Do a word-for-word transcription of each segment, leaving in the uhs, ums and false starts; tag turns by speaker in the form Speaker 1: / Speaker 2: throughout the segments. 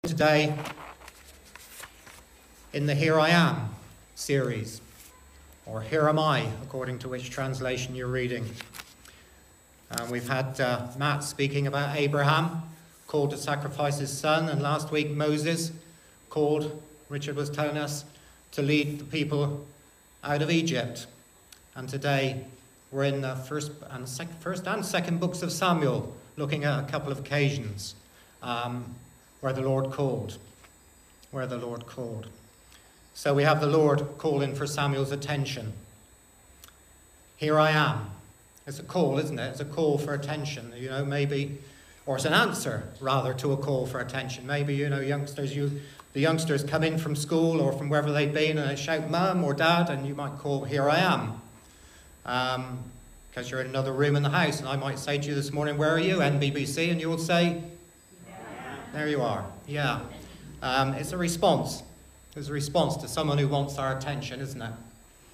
Speaker 1: Today in the Here I Am series, or Here Am I, according to which translation you're reading. Um, we've had uh, Matt speaking about Abraham, called to sacrifice his son, and last week Moses, called, Richard was telling us, to lead the people out of Egypt. And today we're in the first and, sec- first and second books of Samuel, looking at a couple of occasions um, where the Lord called, where the Lord called. So we have the Lord calling for Samuel's attention. Here I am. It's a call, isn't it? It's a call for attention, you know, maybe, or it's an answer, rather, to a call for attention. Maybe, you know, youngsters, you, the youngsters come in from school or from wherever they've been and they shout, Mum or Dad, and you might call, here I am. Um, because you're in another room in the house, and I might say to you this morning, where are you, N B B C? And you'll say, there you are. Yeah. Um, it's a response. It's a response to someone who wants our attention, isn't it?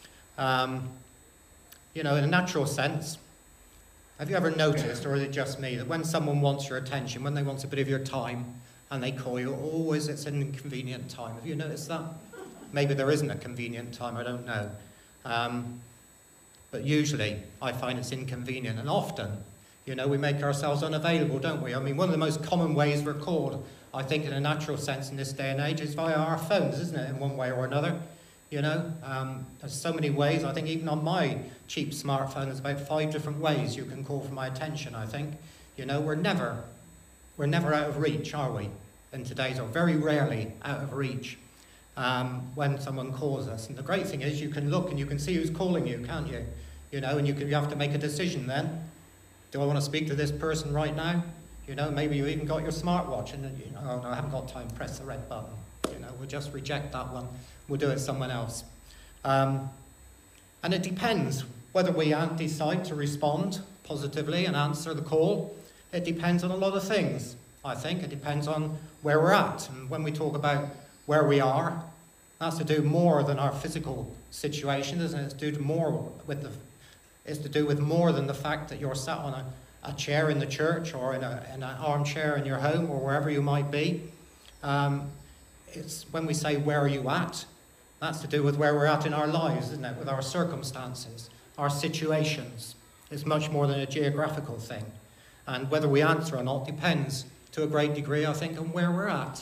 Speaker 1: Um, you know, in a natural sense, have you ever noticed, or is it just me, that when someone wants your attention, when they want a bit of your time, and they call you, always it's an inconvenient time. Have you noticed that? Maybe there isn't a convenient time, I don't know. Um, but usually, I find it's inconvenient, and often, you know, we make ourselves unavailable, don't we? I mean, one of the most common ways we're called, I think, in a natural sense in this day and age, is via our phones, isn't it, in one way or another? You know, um, there's so many ways. I think even on my cheap smartphone, there's about five different ways you can call for my attention, I think. You know, we're never, we're never out of reach, are we? In today's, or very rarely out of reach um, when someone calls us. And the great thing is you can look and you can see who's calling you, can't you? You know, and you, can, you have to make a decision then. Do I want to speak to this person right now? You know, maybe you even got your smartwatch and you know, oh no, I haven't got time, press the red button. You know, we'll just reject that one. We'll do it someone else. Um, and it depends whether we decide to respond positively and answer the call. It depends on a lot of things, I think. It depends on where we're at. And when we talk about where we are, that's to do more than our physical situation, isn't it? It's to do more with the Is to do with more than the fact that you're sat on a, a chair in the church or in, a, in an armchair in your home or wherever you might be. Um, it's when we say, where are you at? That's to do with where we're at in our lives, isn't it? With our circumstances, our situations. It's much more than a geographical thing. And whether we answer or not depends to a great degree, I think, on where we're at.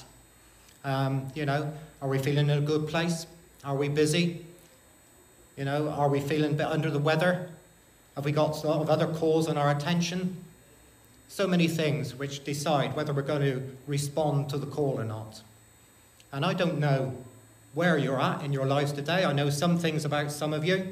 Speaker 1: Um, you know, are we feeling in a good place? Are we busy? You know, are we feeling a bit under the weather? Have we got a lot of other calls on our attention? So many things which decide whether we're going to respond to the call or not. And I don't know where you're at in your lives today. I know some things about some of you.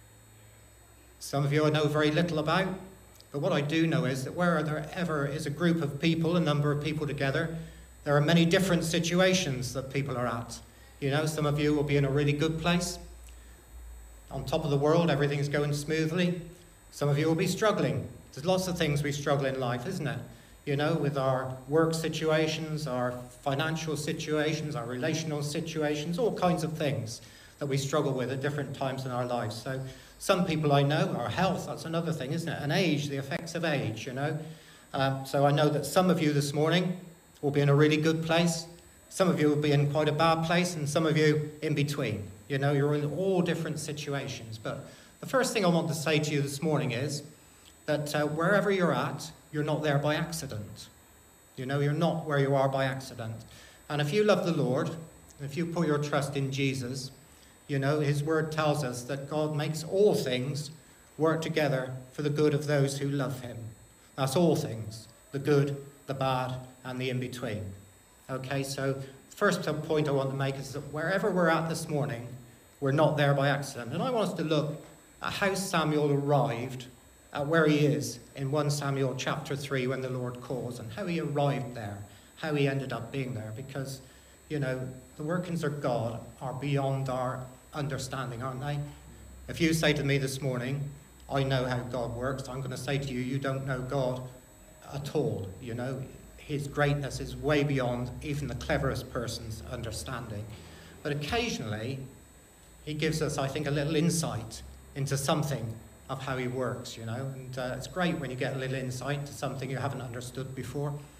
Speaker 1: Some of you I know very little about. But what I do know is that where there ever is a group of people, a number of people together, there are many different situations that people are at. You know, some of you will be in a really good place. On top of the world, everything's going smoothly. Some of you will be struggling. There's lots of things we struggle in life, isn't it? You know, with our work situations, our financial situations, our relational situations, all kinds of things that we struggle with at different times in our lives. So some people I know, our health, that's another thing, isn't it? And age, the effects of age, you know. Um, so I know that some of you this morning will be in a really good place. Some of you will be in quite a bad place, and some of you in between. You know, you're in all different situations. But the first thing I want to say to you this morning is that uh, wherever you're at, you're not there by accident. You know, you're not where you are by accident. And if you love the Lord, if you put your trust in Jesus, you know, his word tells us that God makes all things work together for the good of those who love him. That's all things, the good, the bad, and the in-between. Okay, so the first point I want to make is that wherever we're at this morning, we're not there by accident. And I want us to look at how Samuel arrived at where he is in First Samuel chapter three when the Lord calls, and how he arrived there, how he ended up being there. Because, you know, the workings of God are beyond our understanding, aren't they? If you say to me this morning, I know how God works, I'm going to say to you, you don't know God at all. You know, his greatness is way beyond even the cleverest person's understanding. But occasionally, he gives us, I think, a little insight into something of how he works, you know. And uh, it's great when you get a little insight to something you haven't understood before.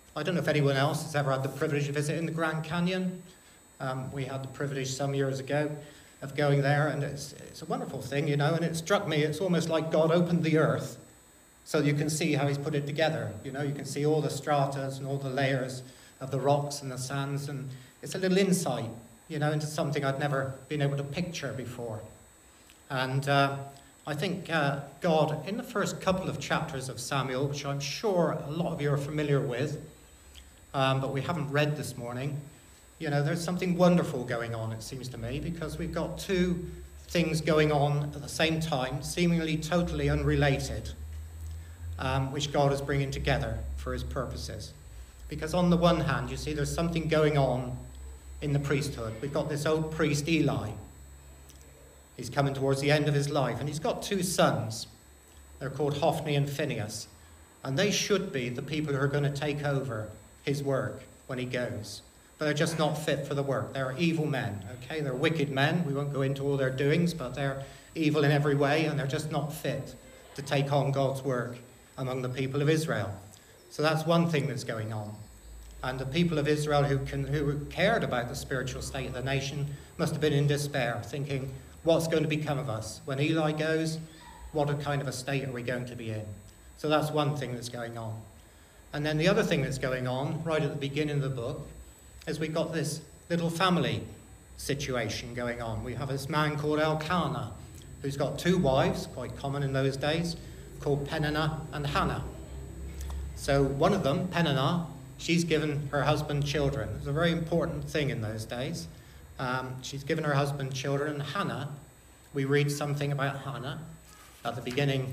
Speaker 1: I don't know if anyone else has ever had the privilege of visiting the Grand Canyon. Um, we had the privilege some years ago of going there, and it's, it's a wonderful thing, you know, and it struck me, it's almost like God opened the earth so you can see how he's put it together. You know, you can see all the stratas and all the layers of the rocks and the sands, and it's a little insight, you know, into something I'd never been able to picture before. And uh, I think uh, God, in the first couple of chapters of Samuel, which I'm sure a lot of you are familiar with, um, but we haven't read this morning, you know, there's something wonderful going on, it seems to me, because we've got two things going on at the same time, seemingly totally unrelated, um, which God is bringing together for his purposes. Because on the one hand, you see, there's something going on in the priesthood. We've got this old priest, Eli. He's coming towards the end of his life, and he's got two sons. They're called Hophni and Phinehas, and they should be the people who are going to take over his work when he goes. But they're just not fit for the work. They're evil men, okay? They're wicked men. We won't go into all their doings, but they're evil in every way, and they're just not fit to take on God's work among the people of Israel. So that's one thing that's going on. And the people of Israel who, can, who cared about the spiritual state of the nation must have been in despair, thinking, what's going to become of us? When Eli goes, what a kind of a state are we going to be in? So that's one thing that's going on. And then the other thing that's going on, right at the beginning of the book, is we've got this little family situation going on. We have this man called Elkanah, who's got two wives, quite common in those days, called Peninnah and Hannah. So one of them, Peninnah, she's given her husband children. It's a very important thing in those days. Um, she's given her husband children. And Hannah, we read something about Hannah at the beginning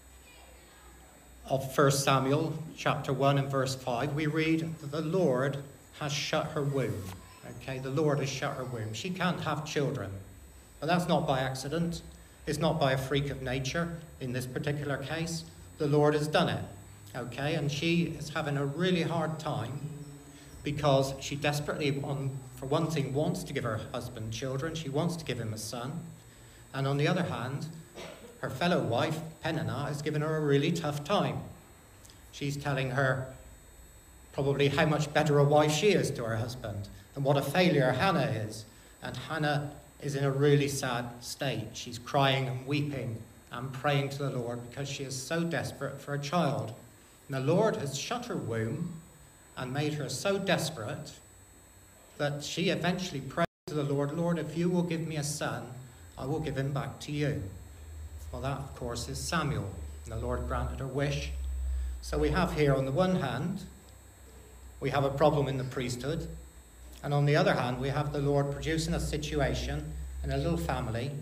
Speaker 1: of First Samuel chapter one and verse five. We read that the Lord has shut her womb. Okay, the Lord has shut her womb. She can't have children. But that's not by accident. It's not by a freak of nature in this particular case. The Lord has done it. Okay, and she is having a really hard time because she desperately, on, for one thing, wants to give her husband children. She wants to give him a son. And on the other hand, her fellow wife, Peninnah, has given her a really tough time. She's telling her probably how much better a wife she is to her husband and what a failure Hannah is. And Hannah is in a really sad state. She's crying and weeping and praying to the Lord because she is so desperate for a child. And the Lord has shut her womb and made her so desperate that she eventually prayed to the Lord, Lord, if you will give me a son, I will give him back to you. Well, that, of course, is Samuel. And the Lord granted her wish. So we have here, on the one hand, we have a problem in the priesthood. And on the other hand, we have the Lord producing a situation in a little family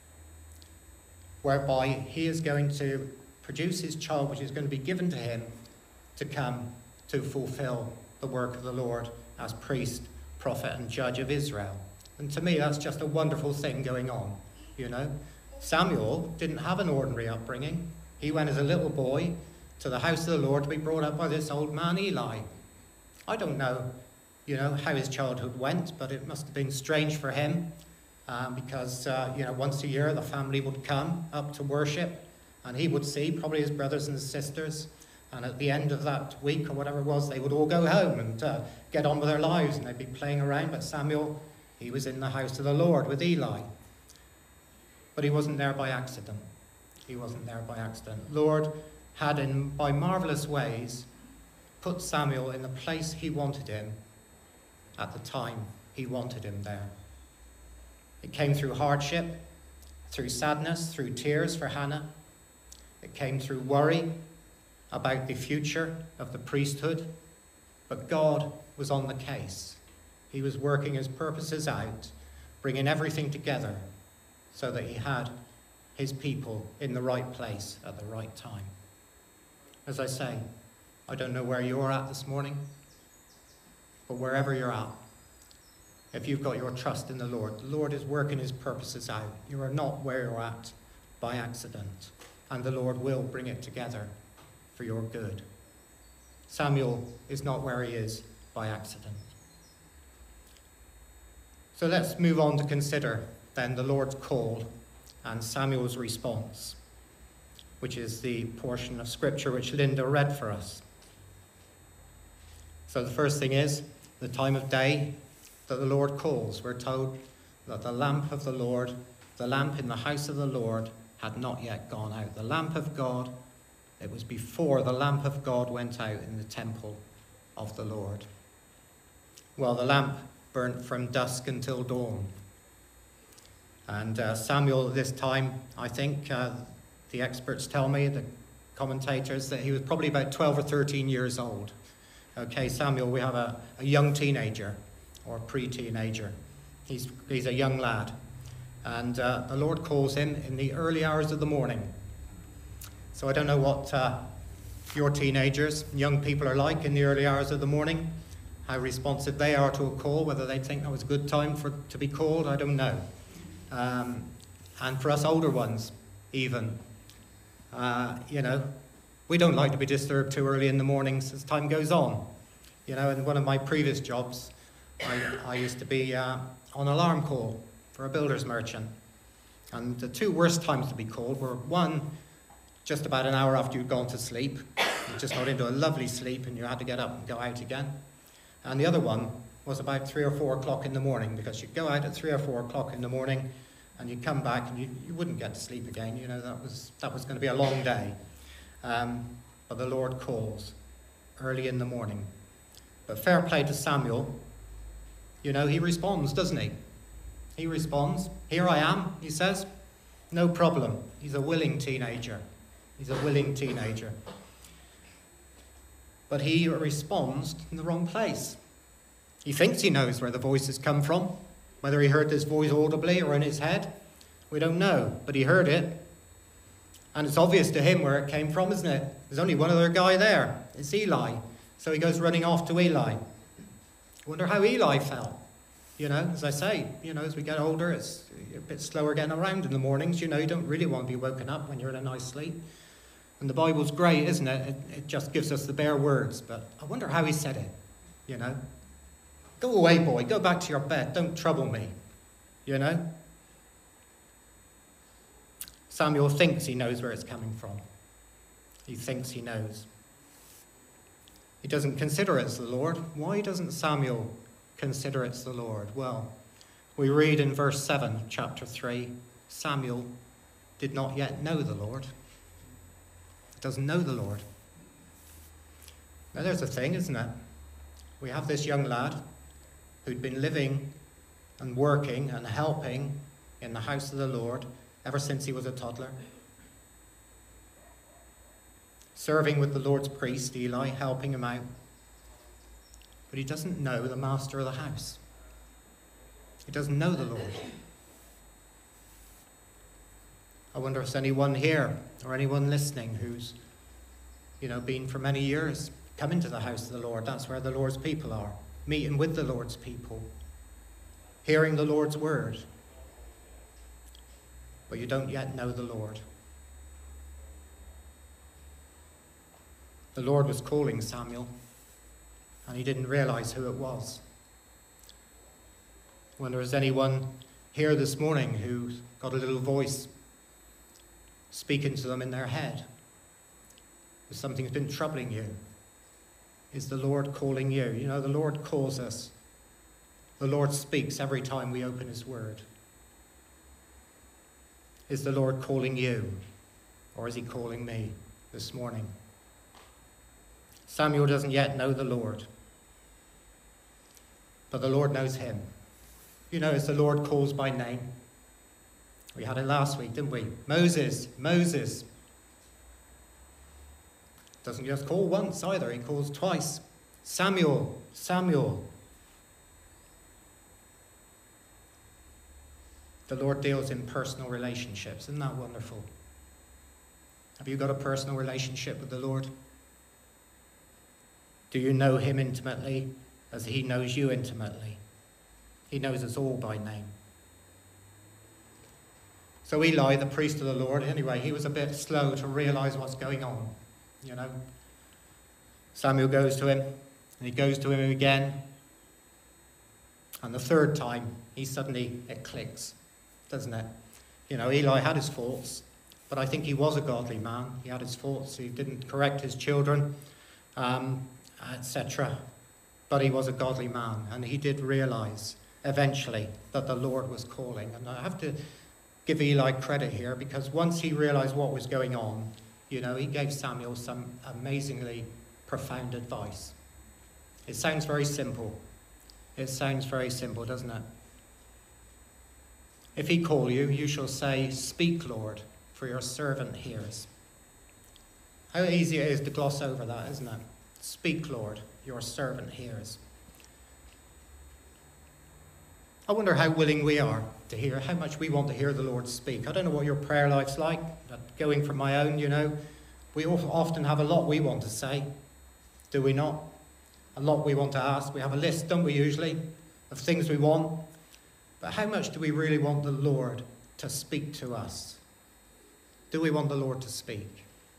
Speaker 1: whereby he is going to produce his child, which is going to be given to him to come to fulfill the work of the Lord as priest, prophet, and judge of Israel. And to me, that's just a wonderful thing going on, you know. Samuel didn't have an ordinary upbringing. He went as a little boy to the house of the Lord to be brought up by this old man Eli. I don't know, you know, how his childhood went, but it must have been strange for him um, because, uh, you know, once a year the family would come up to worship and he would see probably his brothers and his sisters, and at the end of that week or whatever it was, they would all go home and uh, get on with their lives and they'd be playing around. But Samuel, he was in the house of the Lord with Eli. But he wasn't there by accident. He wasn't there by accident. Lord had, in by marvelous ways, put Samuel in the place he wanted him at the time he wanted him there. It came through hardship, through sadness, through tears for Hannah. It came through worry about the future of the priesthood. But God was on the case. He was working his purposes out, bringing everything together so that he had his people in the right place at the right time. As I say, I don't know where you're at this morning, but wherever you're at, if you've got your trust in the Lord, the Lord is working his purposes out. You are not where you're at by accident, and the Lord will bring it together for your good. Samuel is not where he is by accident. So let's move on to consider then the Lord's call and Samuel's response, which is the portion of scripture which Linda read for us. So the first thing is the time of day that the Lord calls. We're told that the lamp of the Lord, the lamp in the house of the Lord, had not yet gone out. The lamp of God, it was before the lamp of God went out in the temple of the Lord. Well, the lamp burnt from dusk until dawn. And uh, Samuel at this time, I think, uh, the experts tell me, the commentators, that he was probably about twelve or thirteen years old. Okay, Samuel, we have a, a young teenager, or pre-teenager. He's, he's a young lad. And uh, the Lord calls him in the early hours of the morning. So I don't know what uh, your teenagers, young people are like in the early hours of the morning, how responsive they are to a call, whether they think that was a good time for to be called, I don't know. Um, and for us older ones, even, uh, you know, we don't like to be disturbed too early in the mornings as time goes on. You know, in one of my previous jobs, I, I used to be uh, on alarm call for a builder's merchant. And the two worst times to be called were, one, just about an hour after you'd gone to sleep. You just got into a lovely sleep and you had to get up and go out again. And the other one was about three or four o'clock in the morning, because you'd go out at three or four o'clock in the morning and you'd come back and you, you wouldn't get to sleep again. You know, that was, that was going to be a long day. Um, but the Lord calls early in the morning. But fair play to Samuel. You know, he responds, doesn't he? He responds. Here I am, he says. No problem. He's a willing teenager. He's a willing teenager. But he responds in the wrong place. He thinks he knows where the voices come from. Whether he heard this voice audibly or in his head, we don't know. But he heard it. And it's obvious to him where it came from, isn't it? There's only one other guy there. It's Eli. So he goes running off to Eli. I wonder how Eli felt. You know, as I say, you know, as we get older, it's a bit slower getting around in the mornings. You know, you don't really want to be woken up when you're in a nice sleep. And the Bible's great, isn't it? It, it just gives us the bare words. But I wonder how he said it, you know. Go away, boy. Go back to your bed. Don't trouble me, you know. Samuel thinks he knows where it's coming from. He thinks he knows. He doesn't consider it's the Lord. Why doesn't Samuel consider it's the Lord? Well, we read in verse seven, chapter three, Samuel did not yet know the Lord. He doesn't know the Lord. Now there's a thing, isn't it? We have this young lad who'd been living and working and helping in the house of the Lord ever since he was a toddler. Serving with the Lord's priest, Eli, helping him out. But he doesn't know the master of the house. He doesn't know the Lord. I wonder if there's anyone here or anyone listening who's, you know, been for many years come into the house of the Lord. That's where the Lord's people are. Meeting with the Lord's people. Hearing the Lord's word. But you don't yet know the Lord. The Lord was calling Samuel, and he didn't realize who it was. I wonder if there's anyone here this morning who's got a little voice speaking to them in their head. If something's been troubling you, is the Lord calling you? You know, the Lord calls us. The Lord speaks every time we open his word. Is the Lord calling you, or is he calling me this morning? Samuel doesn't yet know the Lord, but the Lord knows him. You know, as the Lord calls by name. We had it last week, didn't we? Moses, Moses. Doesn't just call once either, he calls twice. Samuel, Samuel. The Lord deals in personal relationships. Isn't that wonderful? Have you got a personal relationship with the Lord? Do you know him intimately as he knows you intimately? He knows us all by name. So Eli, the priest of the Lord, anyway, he was a bit slow to realize what's going on, you know. Samuel goes to him, and he goes to him again. And the third time, he suddenly, it clicks, doesn't it? You know, Eli had his faults, but I think he was a godly man. He had his faults. He didn't correct his children, um, et cetera. But he was a godly man, and he did realize eventually that the Lord was calling. And I have to give Eli credit here, because once he realized what was going on, you know, he gave Samuel some amazingly profound advice. It sounds very simple. It sounds very simple, doesn't it? If he call you, you shall say, "Speak, Lord, for your servant hears." How easy it is to gloss over that, isn't it? Speak, Lord, your servant hears. I wonder how willing we are to hear, how much we want to hear the Lord speak. I don't know what your prayer life's like. Going from my own, you know, we often have a lot we want to say, do we not? A lot we want to ask. We have a list, don't we, usually, of things we want. But how much do we really want the Lord to speak to us? Do we want the Lord to speak?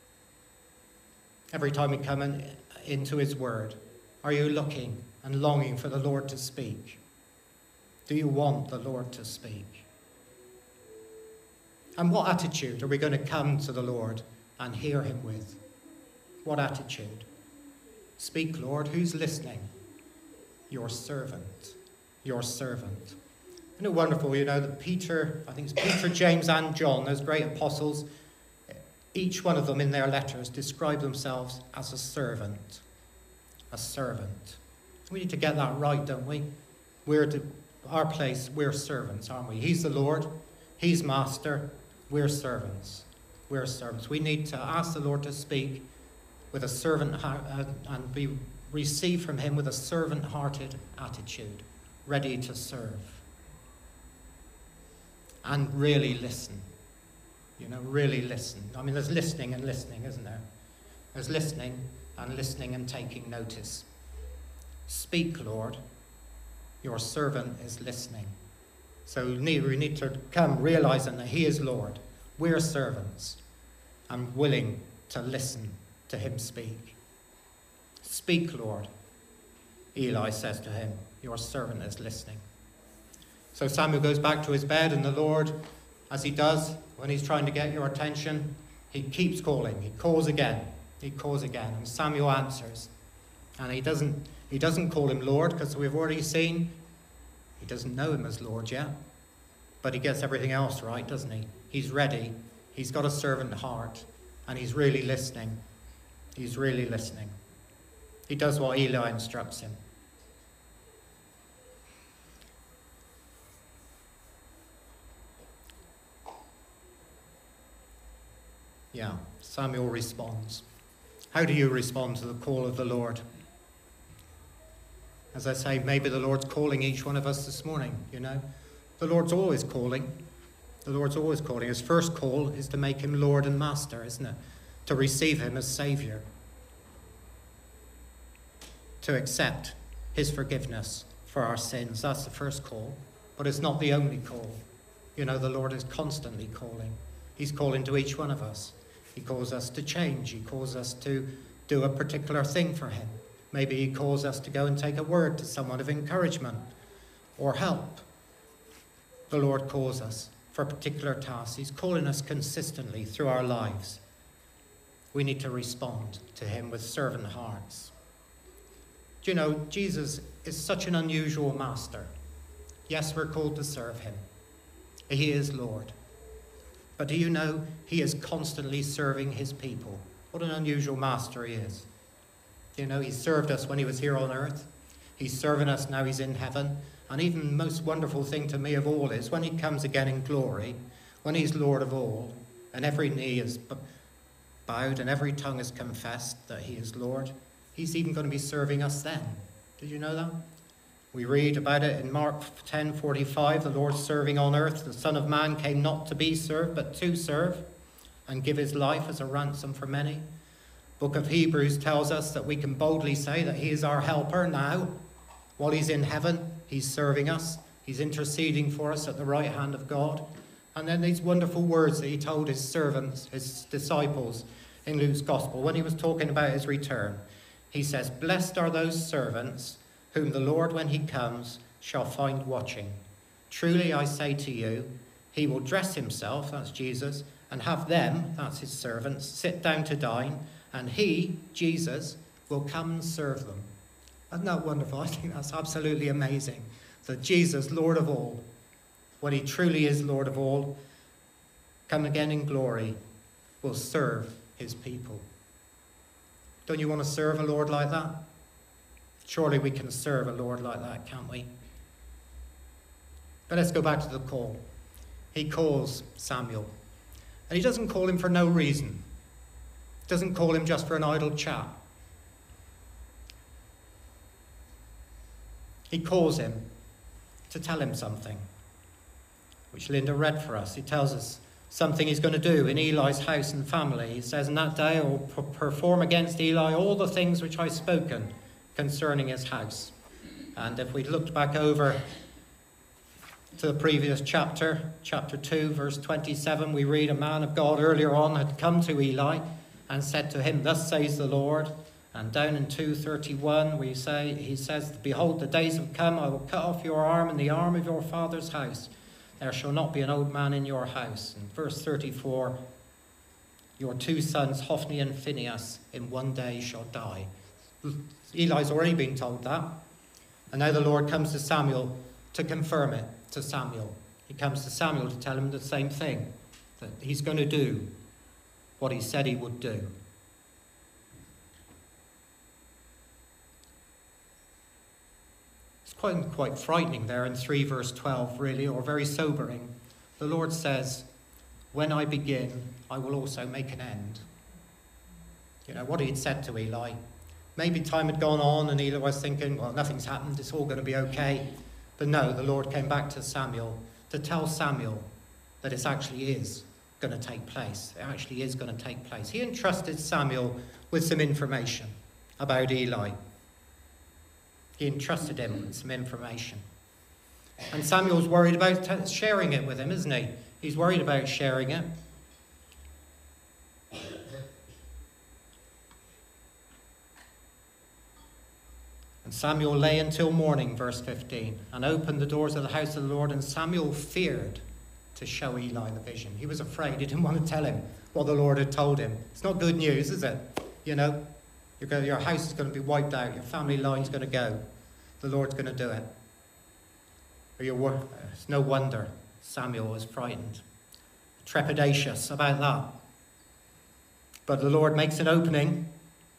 Speaker 1: Every time we come in, into his word, are you looking and longing for the Lord to speak? Do you want the Lord to speak? And what attitude are we going to come to the Lord and hear him with? What attitude? Speak, Lord. Who's listening? Your servant. Your servant. Isn't it wonderful, you know, that Peter, I think it's Peter, James and John, those great apostles, each one of them in their letters describe themselves as a servant. A servant. We need to get that right, don't we? We're to our place, we're servants, aren't we? He's the Lord. He's master. We're servants. We're servants. We need to ask the Lord to speak with a servant heart and be receive from him with a servant-hearted attitude, ready to serve. And really listen. You know, really listen. I mean, there's listening and listening, isn't there? There's listening and listening and taking notice. Speak, Lord. Your servant is listening. So we need, we need to come realizing that he is Lord. We're servants and willing to listen to him speak. Speak, Lord. Eli says to him, your servant is listening. So Samuel goes back to his bed, and the Lord, as he does when he's trying to get your attention, he keeps calling. He calls again. He calls again. And Samuel answers. And he doesn't, he doesn't call him Lord, because we've already seen he doesn't know him as Lord yet. But he gets everything else right, doesn't he? He's ready. He's got a servant heart. And he's really listening. He's really listening. He does what Eli instructs him. Yeah, Samuel responds. How do you respond to the call of the Lord? As I say, maybe the Lord's calling each one of us this morning, you know. The Lord's always calling. The Lord's always calling. His first call is to make him Lord and Master, isn't it? To receive him as Saviour. To accept his forgiveness for our sins. That's the first call. But it's not the only call. You know, the Lord is constantly calling. He's calling to each one of us. He calls us to change. He calls us to do a particular thing for him. Maybe he calls us to go and take a word to someone of encouragement or help. The Lord calls us for particular tasks. He's calling us consistently through our lives. We need to respond to him with servant hearts. Do you know, Jesus is such an unusual master. Yes, we're called to serve him. He is Lord. But do you know, he is constantly serving his people. What an unusual master he is. You know, he served us when he was here on earth. He's serving us now he's in heaven. And even the most wonderful thing to me of all is when he comes again in glory, when he's Lord of all, and every knee is bowed and every tongue is confessed that he is Lord, he's even going to be serving us then. Did you know that? We read about it in Mark ten forty-five, the Lord serving on earth. The Son of Man came not to be served, but to serve and give his life as a ransom for many. Book of Hebrews tells us that we can boldly say that he is our helper now. While he's in heaven, he's serving us. He's interceding for us at the right hand of God. And then these wonderful words that he told his servants, his disciples in Luke's gospel, when he was talking about his return. He says, blessed are those servants whom the Lord, when he comes, shall find watching. Truly I say to you, he will dress himself, that's Jesus, and have them, that's his servants, sit down to dine, and he, Jesus, will come and serve them. Isn't that wonderful? I think that's absolutely amazing. That Jesus, Lord of all, when he truly is Lord of all, come again in glory, will serve his people. Don't you want to serve a Lord like that? Surely we can serve a Lord like that, can't we? But let's go back to the call. He calls Samuel. And he doesn't call him for no reason. He doesn't call him just for an idle chat. He calls him to tell him something, which Linda read for us. He tells us something he's going to do in Eli's house and family. He says, in that day I will perform against Eli all the things which I've spoken concerning his house. And if we looked back over to the previous chapter, chapter two, verse twenty-seven, we read a man of God earlier on had come to Eli and said to him, thus says the Lord. And down in two thirty-one, we say, he says, behold, the days have come, I will cut off your arm and the arm of your father's house. There shall not be an old man in your house. And verse thirty-four, your two sons, Hophni and Phinehas, in one day shall die. Eli's already been told that. And now the Lord comes to Samuel to confirm it to Samuel. He comes to Samuel to tell him the same thing, that he's going to do what he said he would do. It's quite, quite frightening there in three verse twelve, really, or very sobering. The Lord says, when I begin, I will also make an end. You know, what he'd said to Eli. Maybe time had gone on and Eli was thinking, well, nothing's happened, it's all going to be okay. But no, the Lord came back to Samuel to tell Samuel that it actually is going to take place. It actually is going to take place. He entrusted Samuel with some information about Eli. He entrusted him with some information. And Samuel's worried about t- sharing it with him, isn't he? He's worried about sharing it. And Samuel lay until morning, verse fifteen, and opened the doors of the house of the Lord, and Samuel feared to show Eli the vision. He was afraid. He didn't want to tell him what the Lord had told him. It's not good news, is it? You know, you're going, your house is going to be wiped out. Your family line's going to go. The Lord's going to do it. Or you're, it's no wonder Samuel was frightened, trepidatious about that. But the Lord makes an opening.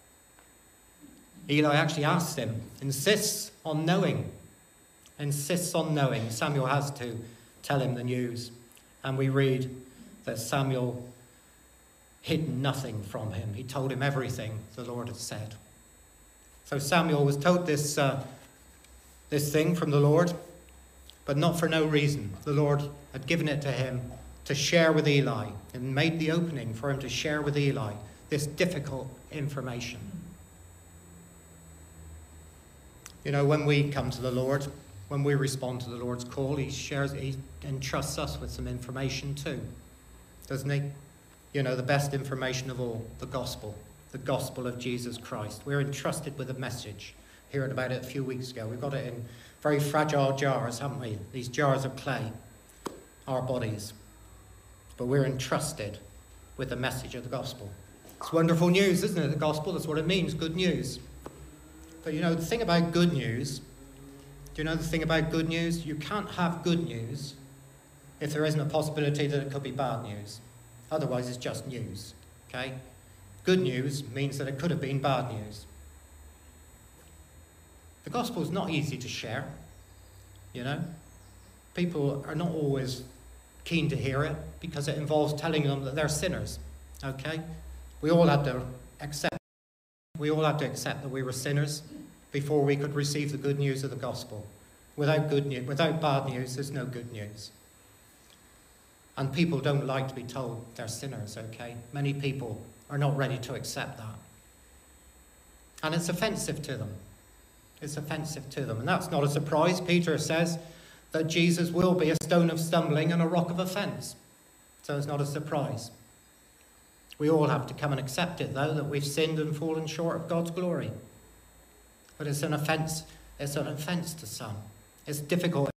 Speaker 1: Eli actually asks him, insists on knowing, insists on knowing. Samuel has to tell him the news. And we read that Samuel hid nothing from him. He told him everything the Lord had said. So Samuel was told this, uh, this thing from the Lord, but not for no reason. The Lord had given it to him to share with Eli and made the opening for him to share with Eli this difficult information. You know, when we come to the Lord, when we respond to the Lord's call, he shares, he entrusts us with some information too, doesn't he? You know, the best information of all, the gospel, the gospel of Jesus Christ. We're entrusted with a message. Heard about it a few weeks ago. We've got it in very fragile jars, haven't we? These jars of clay, our bodies. But we're entrusted with the message of the gospel. It's wonderful news, isn't it? The gospel, that's what it means, good news. But you know, the thing about good news, do you know the thing about good news? You can't have good news if there isn't a possibility that it could be bad news. Otherwise, it's just news, okay? Good news means that it could have been bad news. The gospel is not easy to share, you know? People are not always keen to hear it because it involves telling them that they're sinners, okay? We all had to accept We all had to accept that we were sinners before we could receive the good news of the gospel. Without good news, without bad news, there's no good news. And people don't like to be told they're sinners, okay? Many people are not ready to accept that. And it's offensive to them. It's offensive to them. And that's not a surprise. Peter says that Jesus will be a stone of stumbling and a rock of offense. So it's not a surprise. We all have to come and accept it, though, that we've sinned and fallen short of God's glory. But it's an offence. It's an offence to some. It's difficult.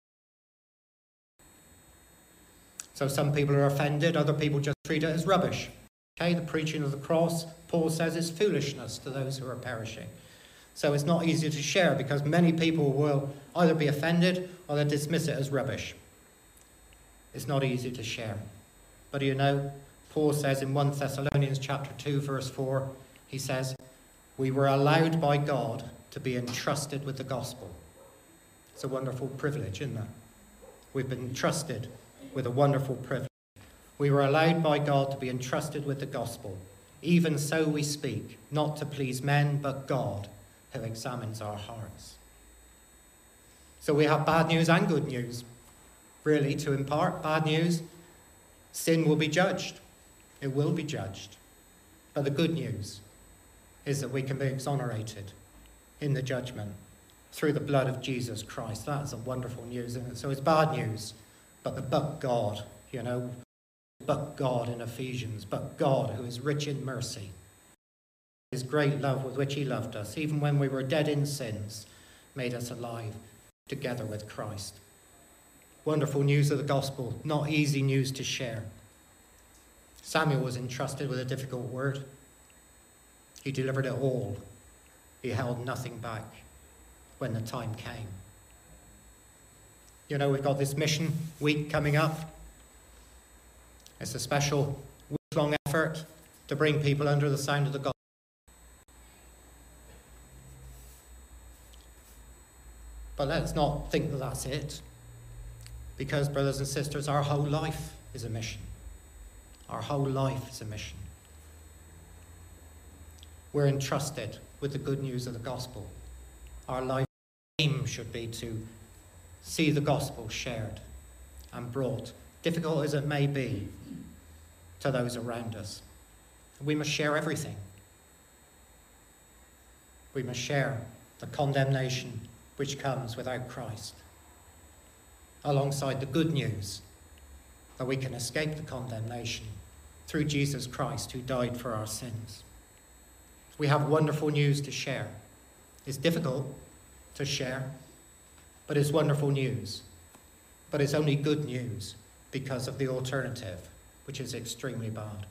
Speaker 1: So some people are offended. Other people just treat it as rubbish. Okay, the preaching of the cross, Paul says, is foolishness to those who are perishing. So it's not easy to share because many people will either be offended or they dismiss it as rubbish. It's not easy to share. But you know, Paul says in First Thessalonians chapter two, verse four, he says, we were allowed by God to be entrusted with the gospel. It's a wonderful privilege, isn't it? We've been entrusted with a wonderful privilege. We were allowed by God to be entrusted with the gospel. Even so we speak, not to please men, but God, who examines our hearts. So we have bad news and good news, really, to impart. Bad news, sin will be judged. It will be judged. But the good news is that we can be exonerated in the judgment through the blood of Jesus Christ. That's a wonderful news, isn't it? So it's bad news, but the but God, you know, but God in Ephesians, but God who is rich in mercy, his great love with which he loved us, even when we were dead in sins, made us alive together with Christ. Wonderful news of the gospel, not easy news to share. Samuel was entrusted with a difficult word. He delivered it all. He held nothing back when the time came. You know, we've got this mission week coming up. It's a special week-long effort to bring people under the sound of the gospel. But let's not think that that's it. Because, brothers and sisters, our whole life is a mission. Our whole life is a mission. We're entrusted with the good news of the gospel. Our life aim should be to see the gospel shared and brought, difficult as it may be, to those around us. We must share everything. We must share the condemnation which comes without Christ, alongside the good news that we can escape the condemnation through Jesus Christ, who died for our sins. We have wonderful news to share. It's difficult to share, but it's wonderful news. But it's only good news because of the alternative, which is extremely bad.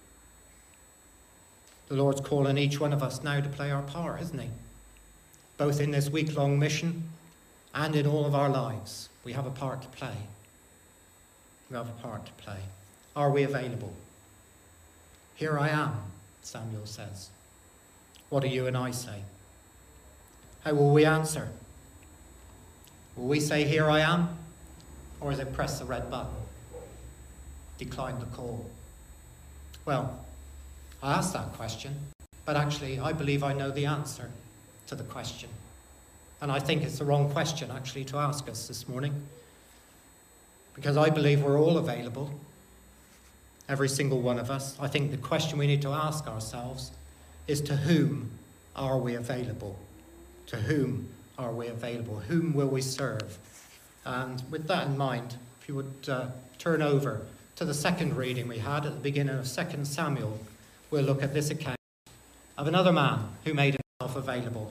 Speaker 1: The Lord's calling each one of us now to play our part, isn't he? Both in this week-long mission and in all of our lives. We have a part to play. We have a part to play. Are we available? Here I am, Samuel says. What do you and I say? How will we answer? Will we say, here I am? Or is it press the red button? Decline the call? Well, I asked that question, but actually I believe I know the answer to the question. And I think it's the wrong question, actually, to ask us this morning. Because I believe we're all available, every single one of us. I think the question we need to ask ourselves is, to whom are we available? To whom are we available? Whom will we serve? And with that in mind, if you would uh, turn over to the second reading we had at the beginning of Second Samuel, we'll look at this account of another man who made himself available.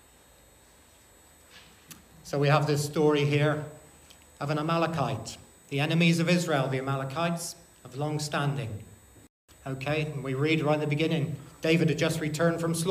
Speaker 1: So we have this story here of an Amalekite, the enemies of Israel, the Amalekites, of long standing. Okay, and we read right at the beginning, David had just returned from slaughter.